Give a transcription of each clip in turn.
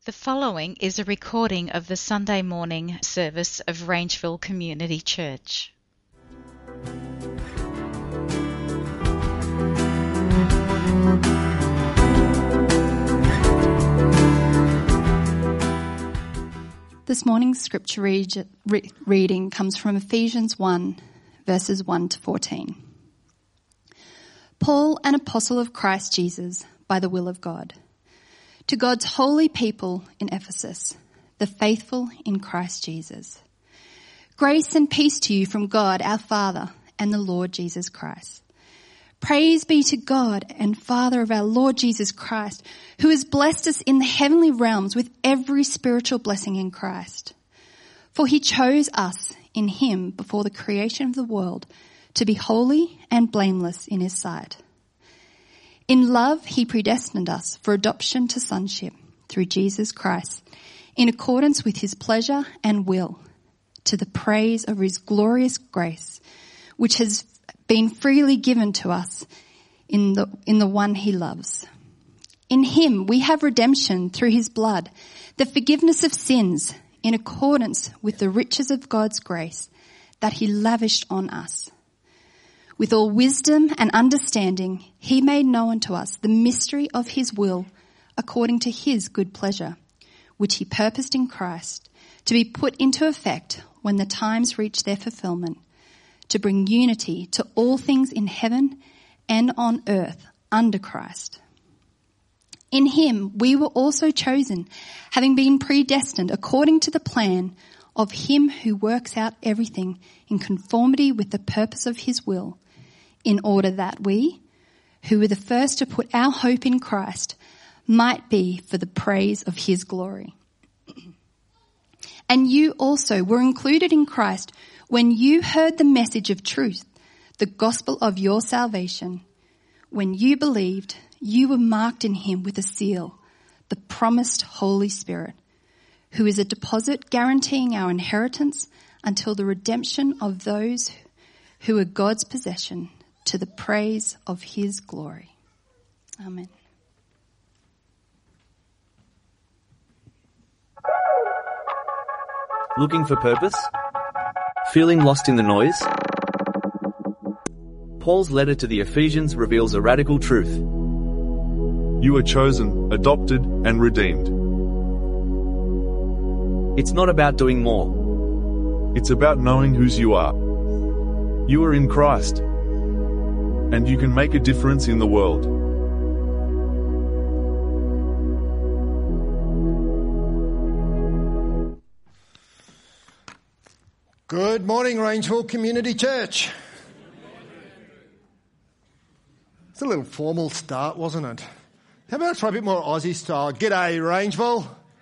The following is a recording of the Sunday morning service of Rangeville Community Church. This morning's scripture reading comes from Ephesians 1, verses 1 to 14. Paul, an apostle of Christ Jesus, by the will of God, to God's holy people in Ephesus, the faithful in Christ Jesus. Grace and peace to you from God our Father and the Lord Jesus Christ. Praise be to God and Father of our Lord Jesus Christ, who has blessed us in the heavenly realms with every spiritual blessing in Christ. For he chose us in him before the creation of the world to be holy and blameless in his sight. In love, he predestined us for adoption to sonship through Jesus Christ, in accordance with his pleasure and will, to the praise of his glorious grace, which has been freely given to us in the one he loves. In him we have redemption through his blood, the forgiveness of sins, in accordance with the riches of God's grace that he lavished on us. With all wisdom and understanding, he made known to us the mystery of his will according to his good pleasure, which he purposed in Christ to be put into effect when the times reach their fulfillment, to bring unity to all things in heaven and on earth under Christ. In him we were also chosen, having been predestined according to the plan of him who works out everything in conformity with the purpose of his will, in order that we, who were the first to put our hope in Christ, might be for the praise of his glory. And you also were included in Christ when you heard the message of truth, the gospel of your salvation. When you believed, you were marked in him with a seal, the promised Holy Spirit, who is a deposit guaranteeing our inheritance until the redemption of those who are God's possession, to the praise of his glory. Amen. Looking for purpose? Feeling lost in the noise? Paul's letter to the Ephesians reveals a radical truth. You are chosen, adopted, and redeemed. It's not about doing more. It's about knowing whose you are. You are in Christ, and you can make a difference in the world. Good morning, Rangeville Community Church. It's a little formal start, wasn't it? How about I try a bit more Aussie style? G'day, Rangeville.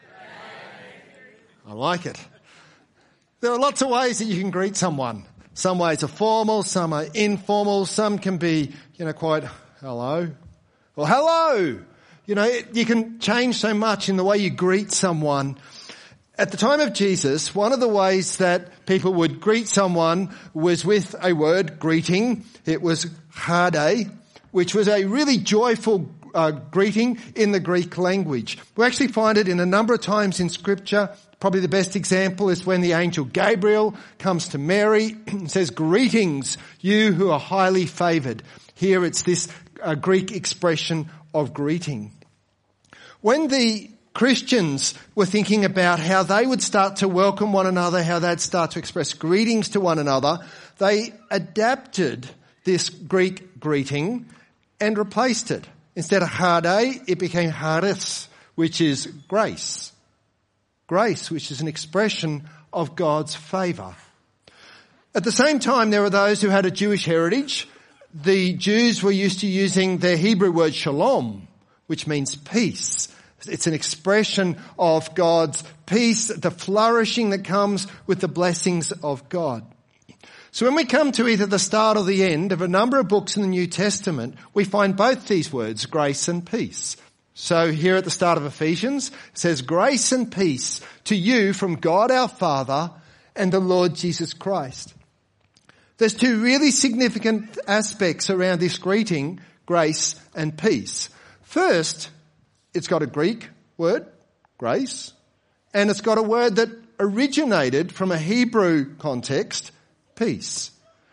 I like it. There are lots of ways that you can greet someone. Some ways are formal, some are informal, some can be, quite hello or hello. You can change so much in the way you greet someone. At the time of Jesus, one of the ways that people would greet someone was with a word, greeting. It was hade, which was a really joyful greeting in the Greek language. We actually find it in a number of times in Scripture. Probably the best example is when the angel Gabriel comes to Mary and says, "Greetings, you who are highly favoured." Here it's this Greek expression of greeting. When the Christians were thinking about how they would start to welcome one another, how they'd start to express greetings to one another, they adapted this Greek greeting and replaced it. Instead of hade, it became charis, which is grace. Grace, which is an expression of God's favour. At the same time, there were those who had a Jewish heritage. The Jews were used to using their Hebrew word shalom, which means peace. It's an expression of God's peace, the flourishing that comes with the blessings of God. So when we come to either the start or the end of a number of books in the New Testament, we find both these words, grace and peace. So here at the start of Ephesians, it says, "Grace and peace to you from God our Father and the Lord Jesus Christ." There's two really significant aspects around this greeting, grace and peace. First, it's got a Greek word, grace, and it's got a word that originated from a Hebrew context, peace.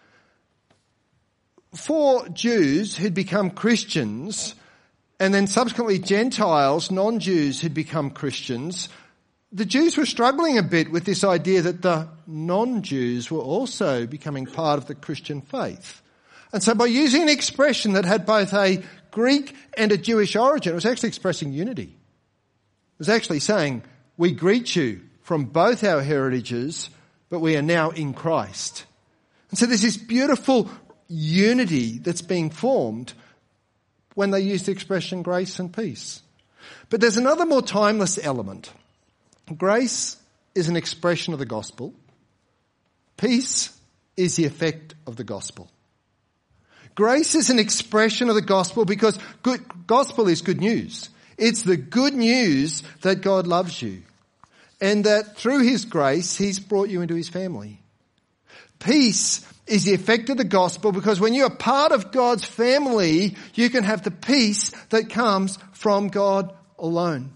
For Jews who'd become Christians, and then subsequently Gentiles, non-Jews who'd become Christians, the Jews were struggling a bit with this idea that the non-Jews were also becoming part of the Christian faith. And so by using an expression that had both a Greek and a Jewish origin, it was actually expressing unity. It was actually saying, we greet you from both our heritages, but we are now in Christ. And so there's this beautiful unity that's being formed when they use the expression grace and peace. But there's another more timeless element. Grace is an expression of the gospel. Peace is the effect of the gospel. Grace is an expression of the gospel because gospel is good news. It's the good news that God loves you and that through his grace, he's brought you into his family. Peace is the effect of the gospel because when you are part of God's family, you can have the peace that comes from God alone.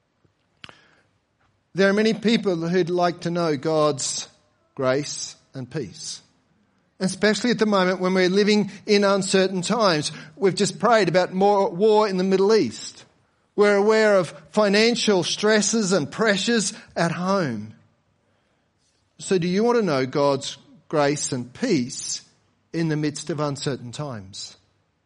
There are many people who'd like to know God's grace and peace. Especially at the moment when we're living in uncertain times. We've just prayed about more war in the Middle East. We're aware of financial stresses and pressures at home. So do you want to know God's grace and peace in the midst of uncertain times?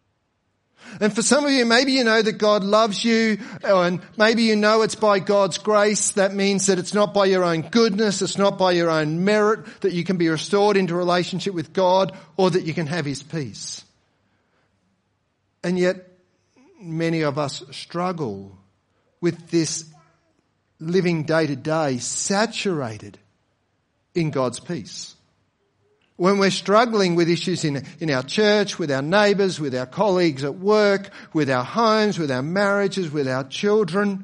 And for some of you, maybe you know that God loves you, and maybe you know it's by God's grace. That means that it's not by your own goodness, it's not by your own merit that you can be restored into a relationship with God or that you can have his peace. And yet, many of us struggle with this living day to day saturated in God's peace. When we're struggling with issues in our church, with our neighbours, with our colleagues at work, with our homes, with our marriages, with our children.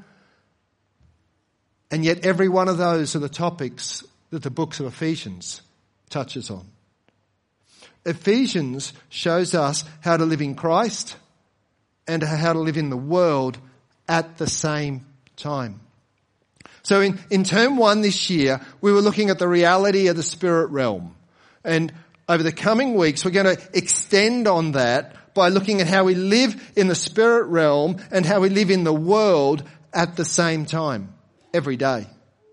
And yet every one of those are the topics that the books of Ephesians touches on. Ephesians shows us how to live in Christ and how to live in the world at the same time. So in term 1 this year, we were looking at the reality of the spirit realm. And over the coming weeks, we're going to extend on that by looking at how we live in the spirit realm and how we live in the world at the same time, every day.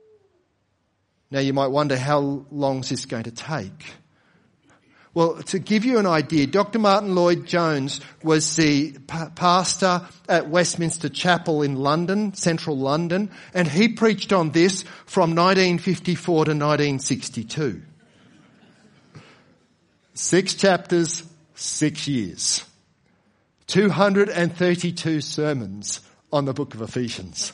Now you might wonder, how long is this going to take? Well, to give you an idea, Dr. Martin Lloyd-Jones was the pastor at Westminster Chapel in London, central London, and he preached on this from 1954 to 1962. 6 chapters, 6 years. 232 sermons on the book of Ephesians.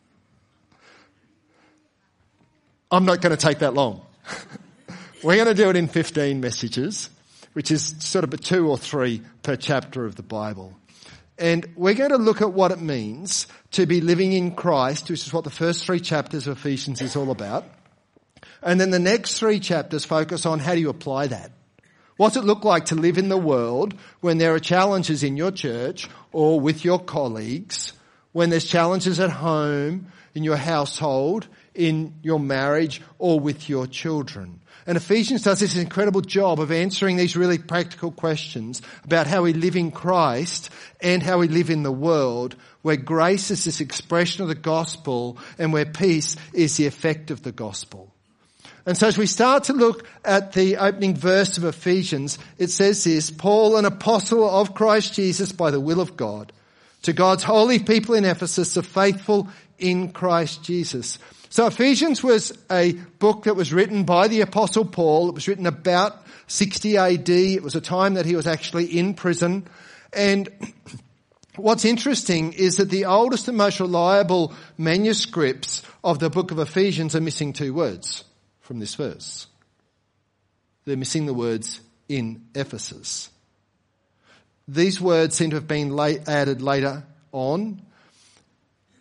I'm not going to take that long. We're going to do it in 15 messages, which is sort of 2 or 3 per chapter of the Bible. And we're going to look at what it means to be living in Christ, which is what the first 3 chapters of Ephesians is all about. And then the next 3 chapters focus on how do you apply that. What's it look like to live in the world when there are challenges in your church or with your colleagues, when there's challenges at home, in your household, in your marriage, or with your children? And Ephesians does this incredible job of answering these really practical questions about how we live in Christ and how we live in the world, where grace is this expression of the gospel and where peace is the effect of the gospel. And so as we start to look at the opening verse of Ephesians, it says this: Paul, an apostle of Christ Jesus by the will of God, to God's holy people in Ephesus, the faithful in Christ Jesus. So Ephesians was a book that was written by the apostle Paul. It was written about 60 AD. It was a time that he was actually in prison. And what's interesting is that the oldest and most reliable manuscripts of the book of Ephesians are missing 2 words from this verse. They're missing the words in Ephesus. These words seem to have been added later on.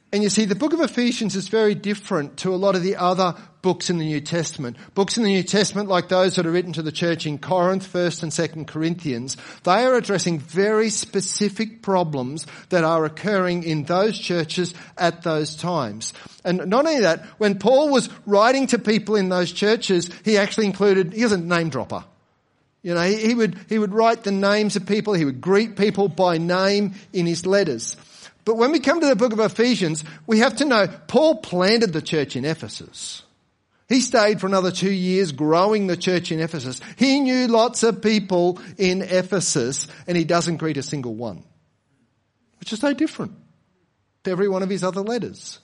And you see, the book of Ephesians is very different to a lot of the other books in the New Testament. Books in the New Testament, like those that are written to the church in Corinth, 1st and 2nd Corinthians, they are addressing very specific problems that are occurring in those churches at those times. And not only that, when Paul was writing to people in those churches, he actually included, he was a name dropper. You know, he would write the names of people, he would greet people by name in his letters. But when we come to the book of Ephesians, we have to know Paul planted the church in Ephesus. He stayed for another 2 years growing the church in Ephesus. He knew lots of people in Ephesus and he doesn't greet a single one, which is so different to every one of his other letters.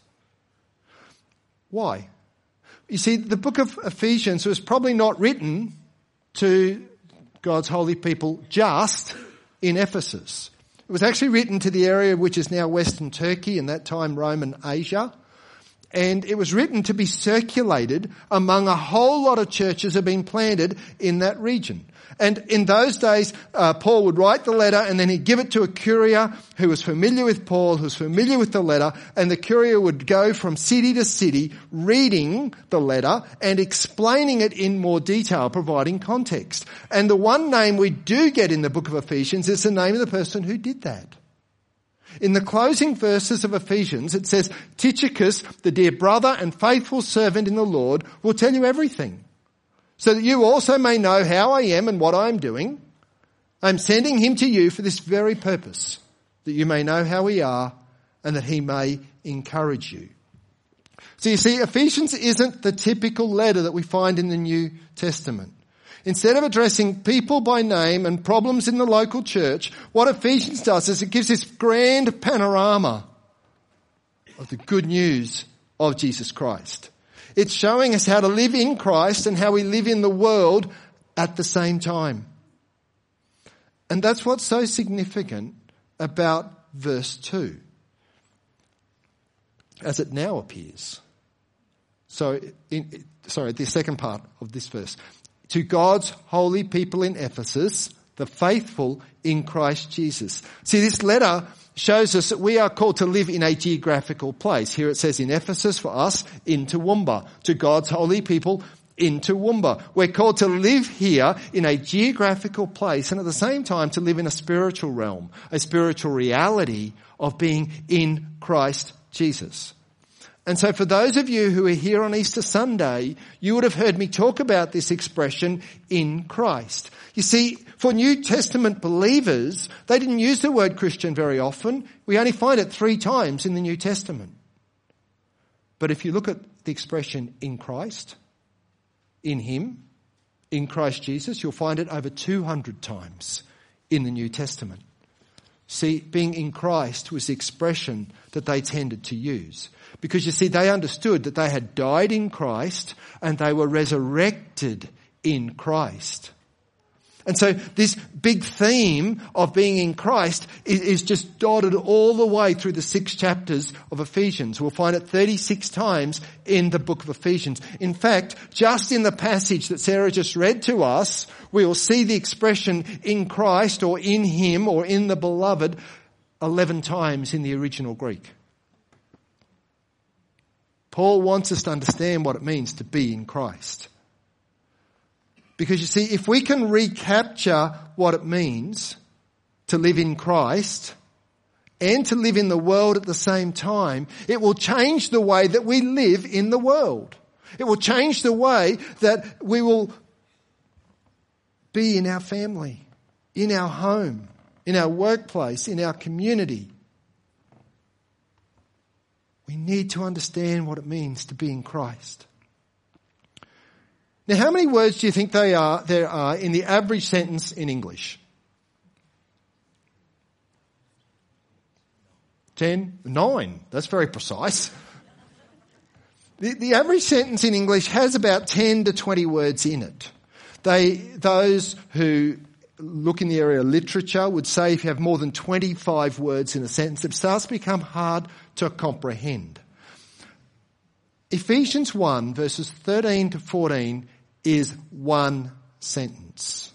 Why? You see, the book of Ephesians was probably not written to God's holy people just in Ephesus. It was actually written to the area which is now Western Turkey, and that time Roman Asia. And it was written to be circulated among a whole lot of churches that have been planted in that region. And in those days, Paul would write the letter and then he'd give it to a courier who was familiar with Paul, who was familiar with the letter, and the courier would go from city to city reading the letter and explaining it in more detail, providing context. And the one name we do get in the book of Ephesians is the name of the person who did that. In the closing verses of Ephesians, it says, Tychicus, the dear brother and faithful servant in the Lord, will tell you everything, so that you also may know how I am and what I am doing. I'm sending him to you for this very purpose, that you may know how we are and that he may encourage you. So you see, Ephesians isn't the typical letter that we find in the New Testament. Instead of addressing people by name and problems in the local church, what Ephesians does is it gives this grand panorama of the good news of Jesus Christ. It's showing us how to live in Christ and how we live in the world at the same time. And that's what's so significant about verse 2, as it now appears. So, the second part of this verse. To God's holy people in Ephesus, the faithful in Christ Jesus. See, this letter shows us that we are called to live in a geographical place. Here it says in Ephesus for us, in Toowoomba. To God's holy people in Toowoomba. We're called to live here in a geographical place and at the same time to live in a spiritual realm, a spiritual reality of being in Christ Jesus. And so for those of you who are here on Easter Sunday, you would have heard me talk about this expression, in Christ. You see, for New Testament believers, they didn't use the word Christian very often. We only find it 3 times in the New Testament. But if you look at the expression in Christ, in him, in Christ Jesus, you'll find it over 200 times in the New Testament. See, being in Christ was the expression that they tended to use. Because you see, they understood that they had died in Christ and they were resurrected in Christ. And so this big theme of being in Christ is just dotted all the way through the 6 chapters of Ephesians. We'll find it 36 times in the book of Ephesians. In fact, just in the passage that Sarah just read to us, we will see the expression in Christ or in him or in the beloved 11 times in the original Greek. Paul wants us to understand what it means to be in Christ. Because you see, if we can recapture what it means to live in Christ and to live in the world at the same time, it will change the way that we live in the world. It will change the way that we will be in our family, in our home, in our workplace, in our community. We need to understand what it means to be in Christ. Now, how many words do you think there are in the average sentence in English? 10? 9. That's very precise. The average sentence in English has about 10 to 20 words in it. Those who look in the area of literature would say if you have more than 25 words in a sentence, it starts to become hard to comprehend. Ephesians 1 verses 13 to 14 is one sentence.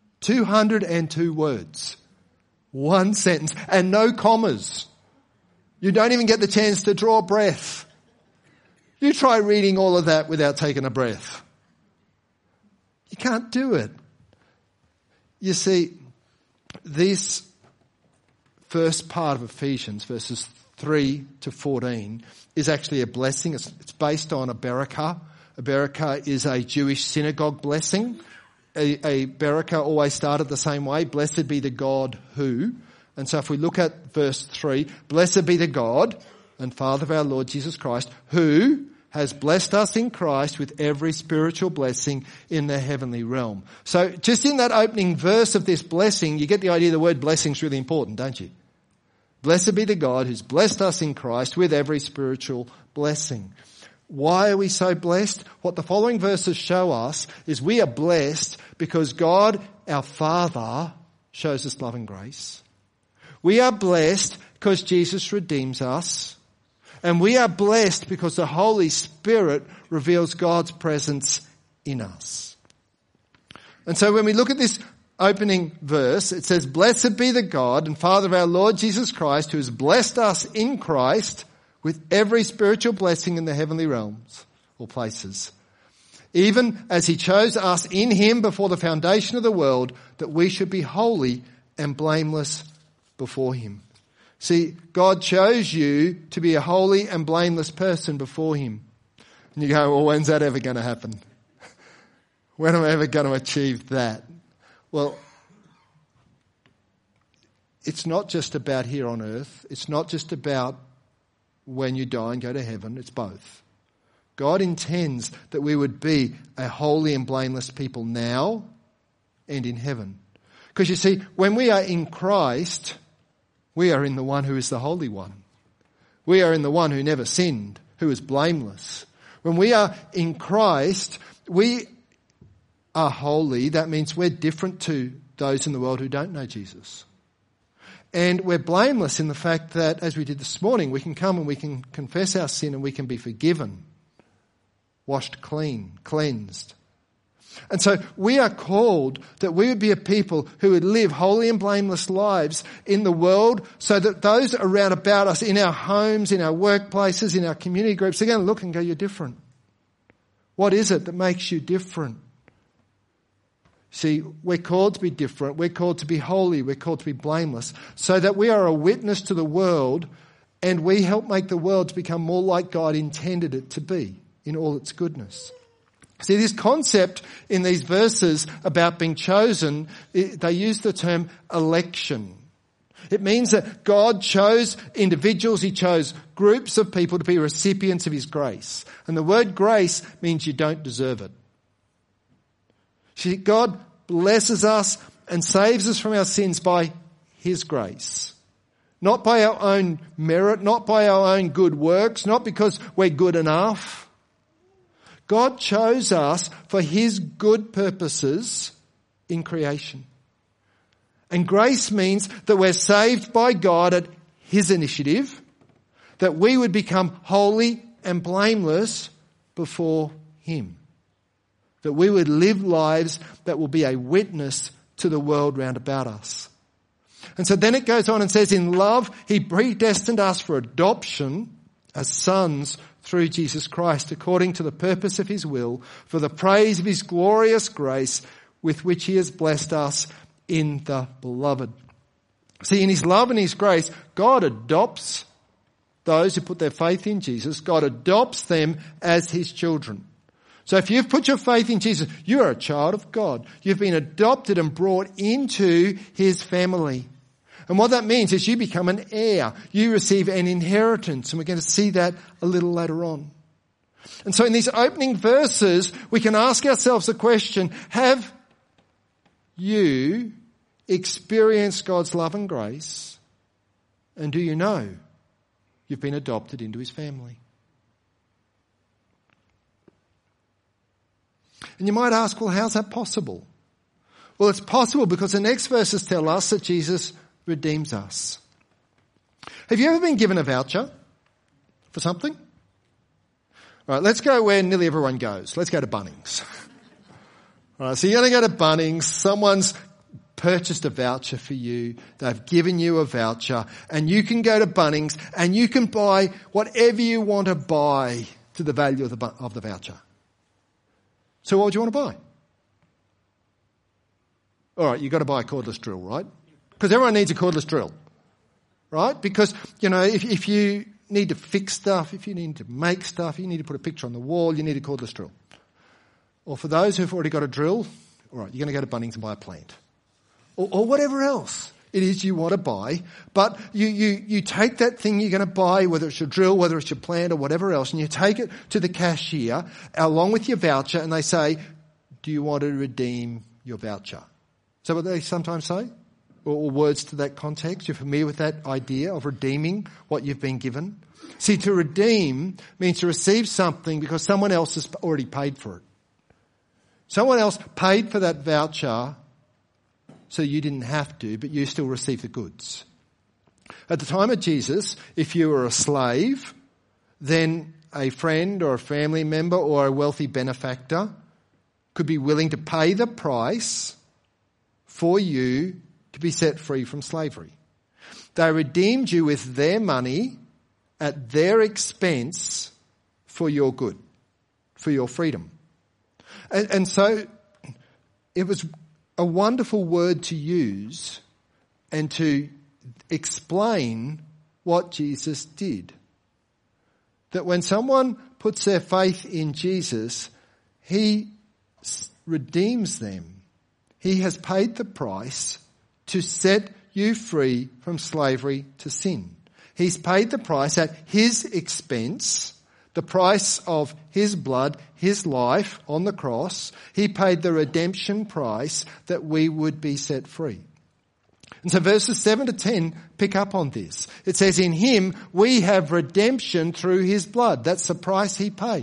202 words. One sentence and no commas. You don't even get the chance to draw a breath. You try reading all of that without taking a breath. You can't do it. You see, this first part of Ephesians, verses 3 to 14, is actually a blessing. It's based on a barakah. A barakah is a Jewish synagogue blessing. A barakah always started the same way. Blessed be the God who. And so if we look at verse 3, blessed be the God and Father of our Lord Jesus Christ, who has blessed us in Christ with every spiritual blessing in the heavenly realm. So just in that opening verse of this blessing, you get the idea the word blessing is really important, don't you? Blessed be the God who's blessed us in Christ with every spiritual blessing. Why are we so blessed? What the following verses show us is we are blessed because God, our Father, shows us love and grace. We are blessed because Jesus redeems us. And we are blessed because the Holy Spirit reveals God's presence in us. And so when we look at this opening verse, it says, blessed be the God and Father of our Lord Jesus Christ, who has blessed us in Christ with every spiritual blessing in the heavenly realms or places, even as he chose us in him before the foundation of the world, that we should be holy and blameless before him. See, God chose you to be a holy and blameless person before him. And you go, well, when's that ever going to happen? When am I ever going to achieve that? Well, it's not just about here on earth. It's not just about when you die and go to heaven. It's both. God intends that we would be a holy and blameless people now and in heaven. Because you see, when we are in Christ, we are in the one who is the Holy One. We are in the one who never sinned, who is blameless. When we are in Christ, we are holy. That means we're different to those in the world who don't know Jesus. And we're blameless in the fact that, as we did this morning, we can come and we can confess our sin and we can be forgiven, washed clean, cleansed. And so we are called that we would be a people who would live holy and blameless lives in the world so that those around about us, in our homes, in our workplaces, in our community groups, they're going to look and go, you're different. What is it that makes you different? See, we're called to be different. We're called to be holy. We're called to be blameless so that we are a witness to the world and we help make the world to become more like God intended it to be in all its goodness. See, this concept in these verses about being chosen, they use the term election. It means that God chose individuals, he chose groups of people to be recipients of his grace. And the word grace means you don't deserve it. See, God blesses us and saves us from our sins by his grace. Not by our own merit, not by our own good works, not because we're good enough. God chose us for his good purposes in creation. And grace means that we're saved by God at his initiative, that we would become holy and blameless before him, that we would live lives that will be a witness to the world round about us. And so then it goes on and says, in love, he predestined us for adoption as sons through Jesus Christ, according to the purpose of his will, for the praise of his glorious grace with which he has blessed us in the beloved. See, in his love and his grace, God adopts those who put their faith in Jesus. God adopts them as his children. So if you've put your faith in Jesus, you are a child of God. You've been adopted and brought into his family. And what that means is you become an heir. You receive an inheritance. And we're going to see that a little later on. And so in these opening verses, we can ask ourselves the question, have you experienced God's love and grace? And do you know you've been adopted into his family? And you might ask, well, how's that possible? Well, it's possible because the next verses tell us that Jesus redeems us. Have you ever been given a voucher for something? All right, let's go where nearly everyone goes. Let's go to Bunnings. All right, so you're going to go to Bunnings. Someone's purchased a voucher for you. They've given you a voucher, and you can go to Bunnings and you can buy whatever you want to buy to the value of the voucher. So what would you want to buy? All right, you've got to buy a cordless drill, right? Because everyone needs a cordless drill, right? Because, if you need to fix stuff, if you need to make stuff, you need to put a picture on the wall, you need a cordless drill. Or for those who've already got a drill, all right, you're going to go to Bunnings and buy a plant. Or whatever else it is you want to buy. But you take that thing you're going to buy, whether it's your drill, whether it's your plant or whatever else, and you take it to the cashier along with your voucher, and they say, do you want to redeem your voucher? Is that what they sometimes say? Or words to that context? You're familiar with that idea of redeeming what you've been given? See, to redeem means to receive something because someone else has already paid for it. Someone else paid for that voucher so you didn't have to, but you still received the goods. At the time of Jesus, if you were a slave, then a friend or a family member or a wealthy benefactor could be willing to pay the price for you to be set free from slavery. They redeemed you with their money at their expense for your good, for your freedom. And so it was a wonderful word to use and to explain what Jesus did. That when someone puts their faith in Jesus, he redeems them. He has paid the price to set you free from slavery to sin. He's paid the price at his expense, the price of his blood, his life on the cross. He paid the redemption price that we would be set free. And so verses 7 to 10 pick up on this. It says, in him we have redemption through his blood. That's the price he paid.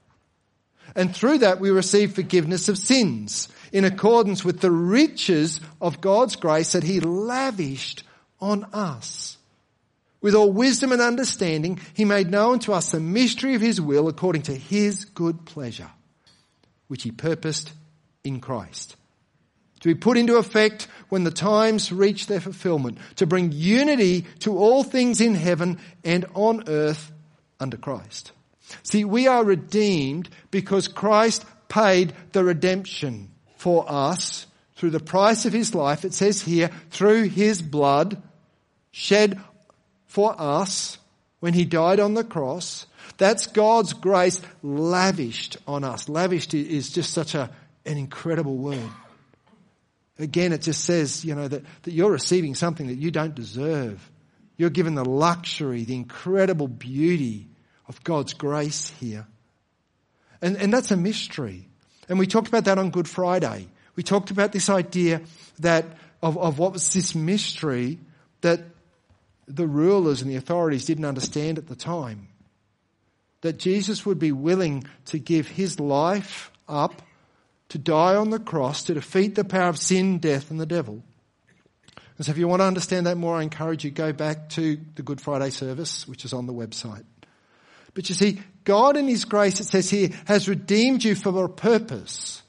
And through that we receive forgiveness of sins in accordance with the riches of God's grace that he lavished on us. With all wisdom and understanding, he made known to us the mystery of his will according to his good pleasure, which he purposed in Christ, to be put into effect when the times reach their fulfillment, to bring unity to all things in heaven and on earth under Christ. See, we are redeemed because Christ paid the redemption for us through the price of his life. It says here, through his blood shed for us when he died on the cross. That's God's grace lavished on us. Lavished is just such an incredible word. Again, it just says, that you're receiving something that you don't deserve. You're given the luxury, the incredible beauty of God's grace here. And that's a mystery. And we talked about that on Good Friday. We talked about this idea that of what was this mystery that the rulers and the authorities didn't understand at the time. That Jesus would be willing to give his life up to die on the cross to defeat the power of sin, death and the devil. And so if you want to understand that more, I encourage you to go back to the Good Friday service, which is on the website. But you see, God in his grace, it says here, has redeemed you for a purpose.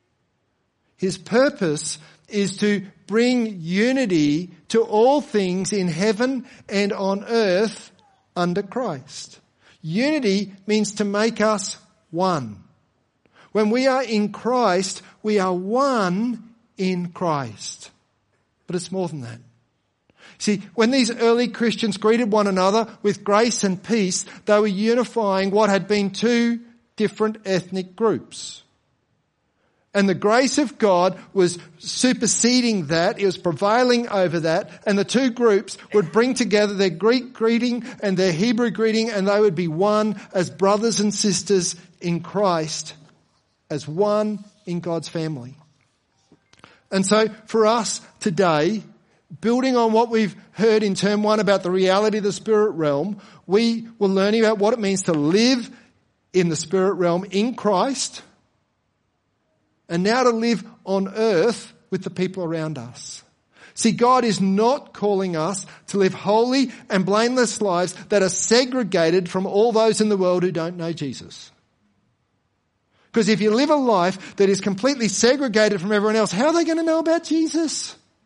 His purpose is to bring unity to all things in heaven and on earth under Christ. Unity means to make us one. When we are in Christ, we are one in Christ. But it's more than that. See, when these early Christians greeted one another with grace and peace, they were unifying what had been two different ethnic groups. And the grace of God was superseding that. It was prevailing over that. And the two groups would bring together their Greek greeting and their Hebrew greeting, and they would be one as brothers and sisters in Christ, as one in God's family. And so for us today, building on what we've heard in term 1 about the reality of the spirit realm, we were learning about what it means to live in the spirit realm in Christ, and now to live on earth with the people around us. See, God is not calling us to live holy and blameless lives that are segregated from all those in the world who don't know Jesus. Because if you live a life that is completely segregated from everyone else, how are they going to know about Jesus?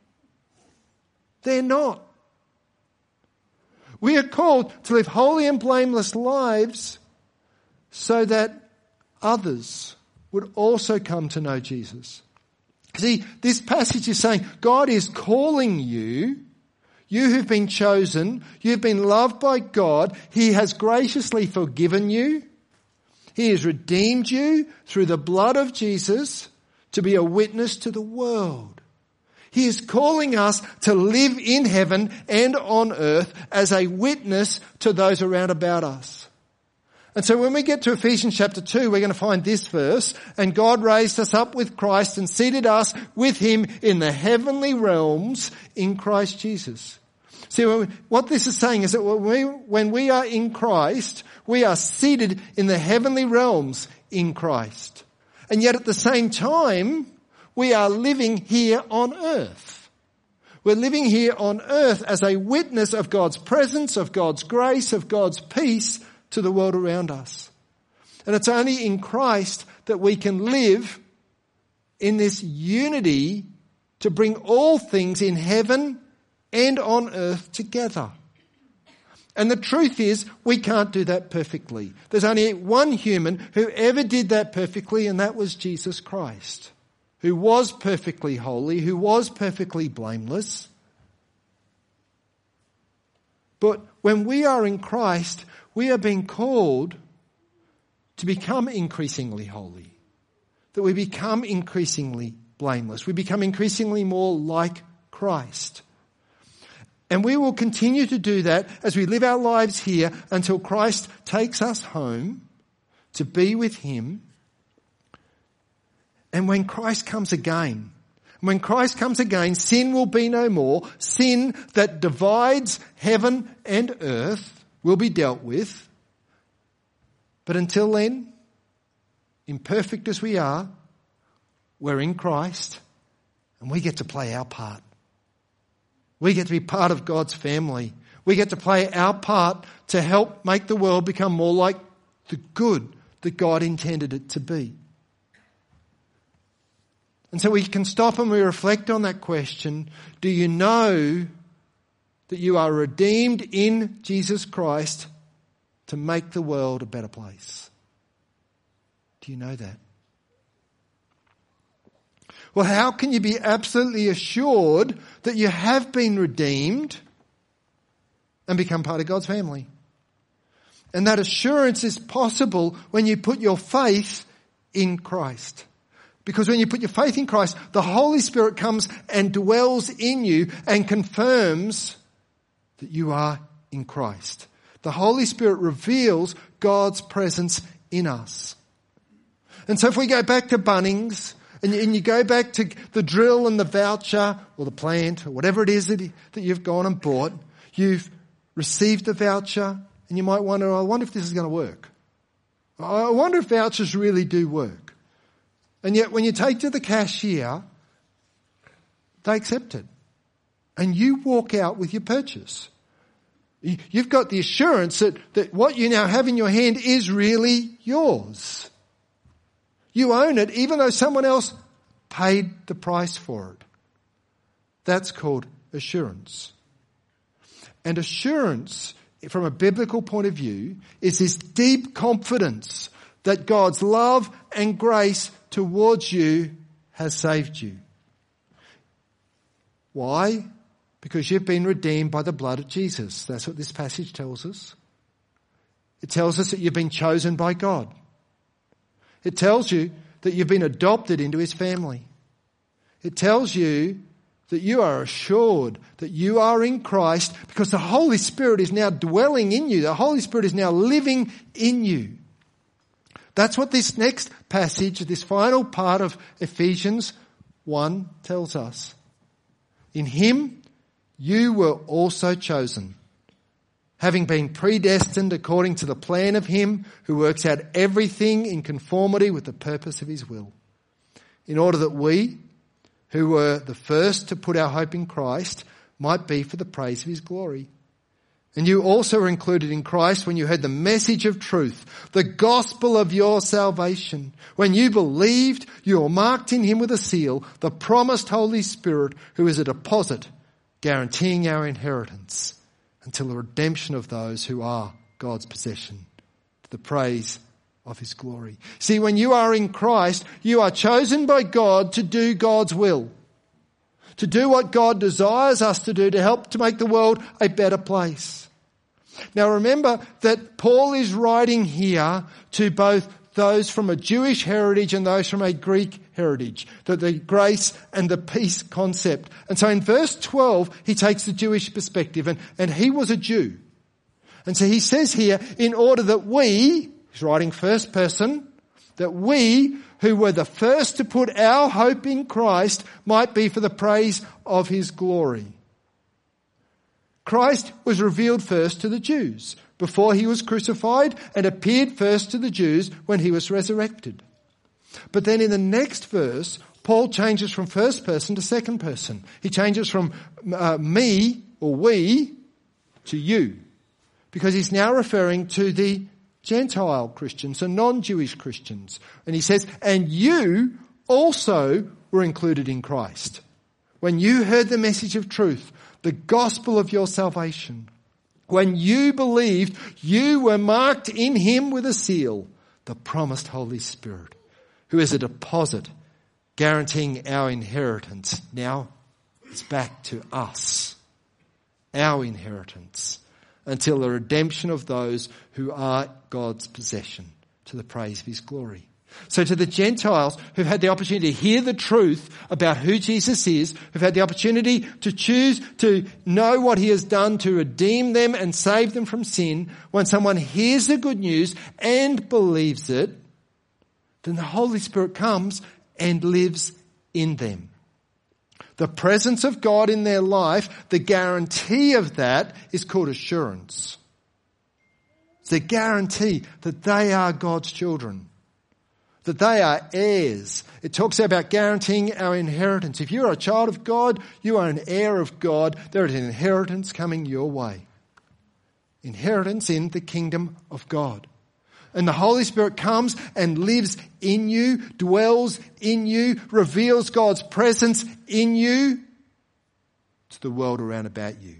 They're not. We are called to live holy and blameless lives so that others would also come to know Jesus. See, this passage is saying God is calling you. You who've been chosen, you've been loved by God. He has graciously forgiven you. He has redeemed you through the blood of Jesus to be a witness to the world. He is calling us to live in heaven and on earth as a witness to those around about us. And so when we get to Ephesians chapter 2, we're going to find this verse, and God raised us up with Christ and seated us with him in the heavenly realms in Christ Jesus. See, what this is saying is that when we are in Christ, we are seated in the heavenly realms in Christ. And yet at the same time, we are living here on earth. We're living here on earth as a witness of God's presence, of God's grace, of God's peace to the world around us. And it's only in Christ that we can live in this unity to bring all things in heaven and on earth together. And the truth is, we can't do that perfectly. There's only one human who ever did that perfectly, and that was Jesus Christ, who was perfectly holy, who was perfectly blameless. But when we are in Christ, we are being called to become increasingly holy, that we become increasingly blameless. We become increasingly more like Christ. And we will continue to do that as we live our lives here until Christ takes us home to be with him. And when Christ comes again, sin will be no more. Sin that divides heaven and earth will be dealt with. But until then, imperfect as we are, we're in Christ and we get to play our part. We get to be part of God's family. We get to play our part to help make the world become more like the good that God intended it to be. And so we can stop and we reflect on that question. Do you know that you are redeemed in Jesus Christ to make the world a better place? Do you know that? Well, how can you be absolutely assured that you have been redeemed and become part of God's family? And that assurance is possible when you put your faith in Christ. Because when you put your faith in Christ, the Holy Spirit comes and dwells in you and confirms that you are in Christ. The Holy Spirit reveals God's presence in us. And so if we go back to Bunnings, and you go back to the drill and the voucher or the plant or whatever it is that you've gone and bought, you've received the voucher and you might wonder, I wonder if this is going to work. I wonder if vouchers really do work. And yet when you take to the cashier, they accept it. And you walk out with your purchase. You've got the assurance that what you now have in your hand is really yours. You own it even though someone else paid the price for it. That's called assurance. And assurance, from a biblical point of view, is this deep confidence that God's love and grace towards you has saved you. Why? Because you've been redeemed by the blood of Jesus. That's what this passage tells us. It tells us that you've been chosen by God. It tells you that you've been adopted into his family. It tells you that you are assured that you are in Christ because the Holy Spirit is now dwelling in you. The Holy Spirit is now living in you. That's what this next passage, this final part of Ephesians 1 tells us. In him you were also chosen, having been predestined according to the plan of him who works out everything in conformity with the purpose of his will, in order that we, who were the first to put our hope in Christ, might be for the praise of his glory. And you also were included in Christ when you heard the message of truth, the gospel of your salvation. When you believed, you were marked in him with a seal, the promised Holy Spirit, who is a deposit guaranteeing our inheritance until the redemption of those who are God's possession, to the praise of his glory. See, when you are in Christ, you are chosen by God to do God's will, to do what God desires us to do, to help to make the world a better place. Now remember that Paul is writing here to both those from a Jewish heritage and those from a Greek heritage, the grace and the peace concept. And so in verse 12, he takes the Jewish perspective, and he was a Jew. And so he says here, in order that we, he's writing first person, that we who were the first to put our hope in Christ might be for the praise of his glory. Christ was revealed first to the Jews before he was crucified, and appeared first to the Jews when he was resurrected. But then in the next verse, Paul changes from first person to second person. He changes from me or we to you, because he's now referring to the Gentile Christians and non-Jewish Christians. And he says, and you also were included in Christ when you heard the message of truth, the gospel of your salvation. When you believed, you were marked in him with a seal, the promised Holy Spirit, who is a deposit guaranteeing our inheritance. Now it's back to us, our inheritance, until the redemption of those who are God's possession, to the praise of his glory. So to the Gentiles who've had the opportunity to hear the truth about who Jesus is, who've had the opportunity to choose to know what he has done to redeem them and save them from sin, when someone hears the good news and believes it, then the Holy Spirit comes and lives in them. The presence of God in their life, the guarantee of that is called assurance. It's a guarantee that they are God's children, that they are heirs. It talks about guaranteeing our inheritance. If you're a child of God, you are an heir of God. There is an inheritance coming your way. Inheritance in the kingdom of God. And the Holy Spirit comes and lives in you, dwells in you, reveals God's presence in you to the world around about you.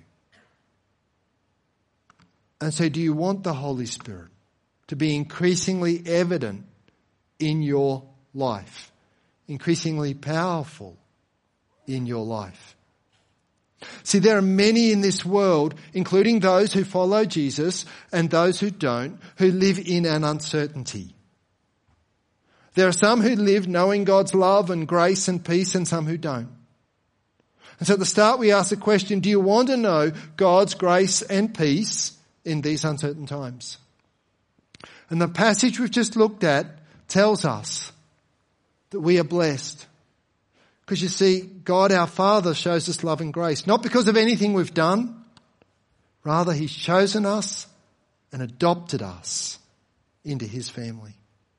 And so do you want the Holy Spirit to be increasingly evident in your life, increasingly powerful in your life? See, there are many in this world, including those who follow Jesus and those who don't, who live in an uncertainty. There are some who live knowing God's love and grace and peace, and some who don't. And so at the start we ask the question, do you want to know God's grace and peace in these uncertain times? And the passage we've just looked at tells us that we are blessed. Because you see, God our Father shows us love and grace, not because of anything we've done. Rather, he's chosen us and adopted us into his family.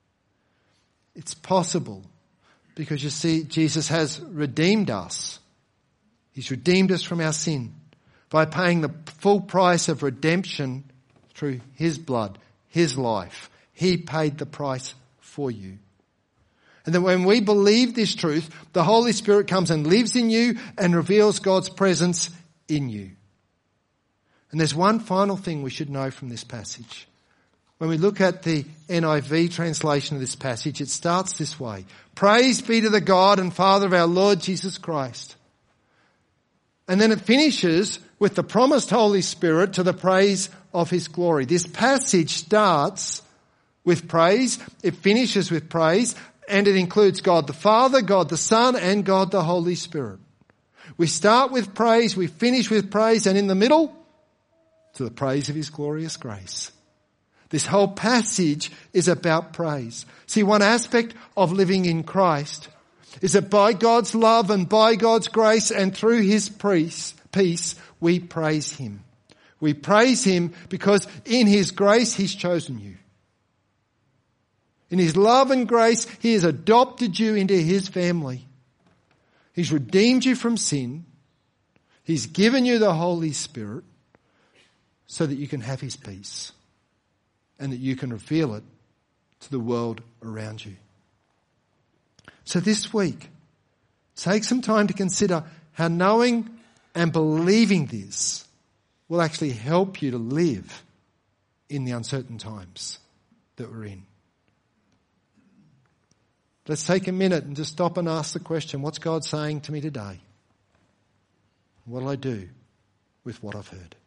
It's possible because you see, Jesus has redeemed us. He's redeemed us from our sin by paying the full price of redemption through his blood, his life. He paid the price for you. And then when we believe this truth, the Holy Spirit comes and lives in you and reveals God's presence in you. And there's one final thing we should know from this passage. When we look at the NIV translation of this passage, it starts this way. Praise be to the God and Father of our Lord Jesus Christ. And then it finishes with the promised Holy Spirit to the praise of his glory. This passage starts with praise, it finishes with praise, and it includes God the Father, God the Son, and God the Holy Spirit. We start with praise, we finish with praise, and in the middle, to the praise of his glorious grace. This whole passage is about praise. See, one aspect of living in Christ is that by God's love and by God's grace and through his peace, we praise him. We praise him because in his grace he's chosen you. In his love and grace, he has adopted you into his family. He's redeemed you from sin. He's given you the Holy Spirit so that you can have his peace and that you can reveal it to the world around you. So this week, take some time to consider how knowing And believing this will actually help you to live in the uncertain times that we're in. Let's take a minute and just stop and ask the question, what's God saying to me today? What'll I do with what I've heard?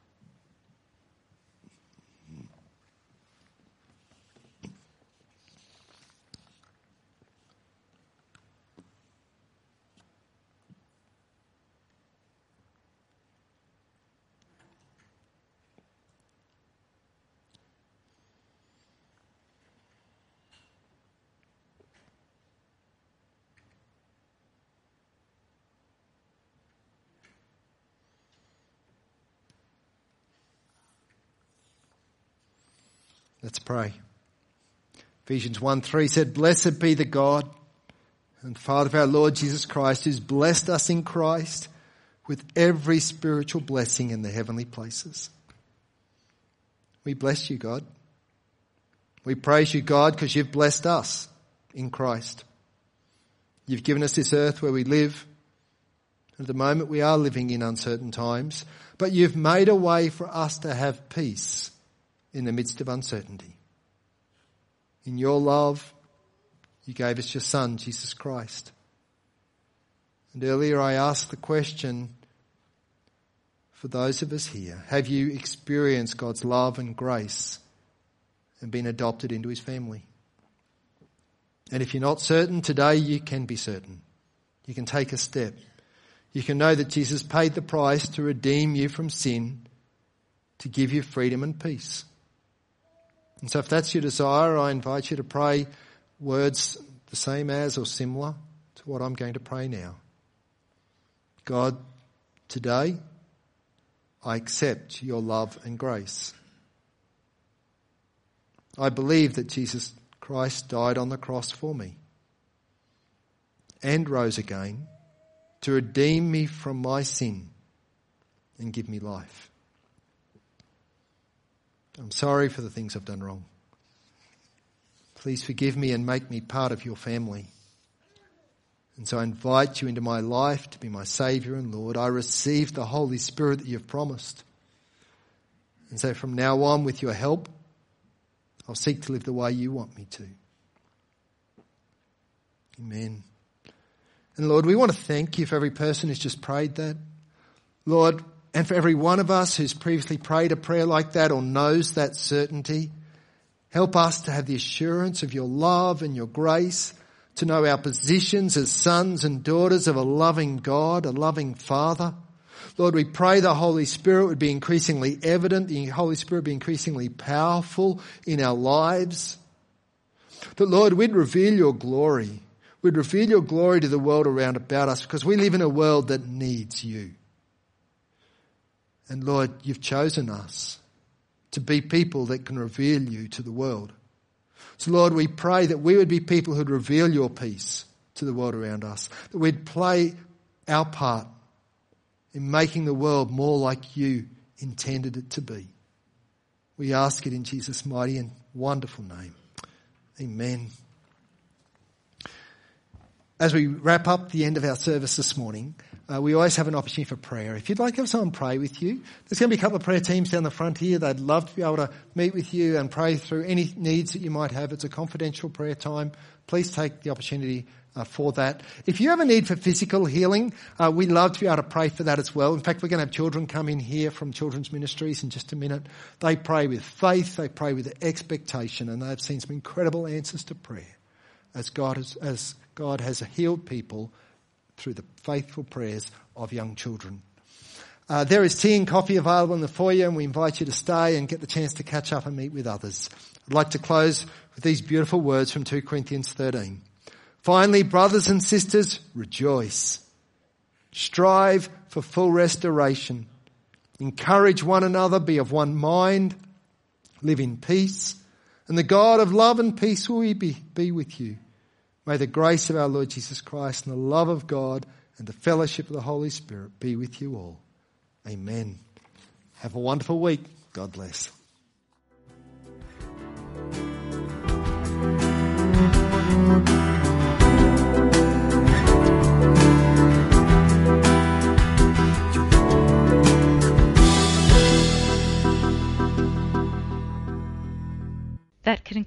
Let's pray. Ephesians 1:3 said, "Blessed be the God and Father of our Lord Jesus Christ, who's blessed us in Christ with every spiritual blessing in the heavenly places." We bless you, God. We praise you, God, because you've blessed us in Christ. You've given us this earth where we live. At the moment we are living in uncertain times, but you've made a way for us to have peace in the midst of uncertainty. In your love, you gave us your Son, Jesus Christ. And earlier I asked the question for those of us here, have you experienced God's love and grace and been adopted into his family? And if you're not certain, today you can be certain. You can take a step. You can know that Jesus paid the price to redeem you from sin, to give you freedom and peace. And so if that's your desire, I invite you to pray words the same as or similar to what I'm going to pray now. God, today I accept your love and grace. I believe that Jesus Christ died on the cross for me and rose again to redeem me from my sin and give me life. I'm sorry for the things I've done wrong. Please forgive me and make me part of your family. And so I invite you into my life to be my Saviour and Lord. I receive the Holy Spirit that you've promised. And so from now on, with your help, I'll seek to live the way you want me to. Amen. And Lord, we want to thank you for every person who's just prayed that. Lord, and for every one of us who's previously prayed a prayer like that or knows that certainty, help us to have the assurance of your love and your grace, to know our positions as sons and daughters of a loving God, a loving Father. Lord, we pray the Holy Spirit would be increasingly evident, the Holy Spirit would be increasingly powerful in our lives. That, Lord, we'd reveal your glory. We'd reveal your glory to the world around about us, because we live in a world that needs you. And Lord, you've chosen us to be people that can reveal you to the world. So Lord, we pray that we would be people who'd reveal your peace to the world around us. That we'd play our part in making the world more like you intended it to be. We ask it in Jesus' mighty and wonderful name. Amen. As we wrap up the end of our service this morning, we always have an opportunity for prayer. If you'd like to have someone pray with you, there's going to be a couple of prayer teams down the front here. They'd love to be able to meet with you and pray through any needs that you might have. It's a confidential prayer time. Please take the opportunity for that. If you have a need for physical healing, we'd love to be able to pray for that as well. In fact, we're going to have children come in here from Children's Ministries in just a minute. They pray with faith, they pray with expectation, and they've seen some incredible answers to prayer as God has healed people through the faithful prayers of young children. There is tea and coffee available in the foyer, and we invite you to stay and get the chance to catch up and meet with others. I'd like to close with these beautiful words from 2 Corinthians 13. Finally, brothers and sisters, rejoice. Strive for full restoration. Encourage one another, be of one mind, live in peace, and the God of love and peace will be with you. May the grace of our Lord Jesus Christ and the love of God and the fellowship of the Holy Spirit be with you all. Amen. Have a wonderful week. God bless.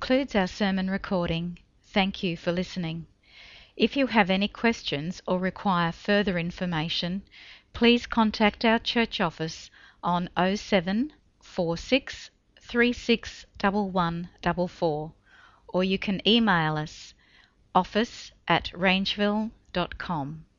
concludes our sermon recording. Thank you for listening. If you have any questions or require further information, please contact our church office on 07 46 36 1144, or you can email us office@rangeville.com.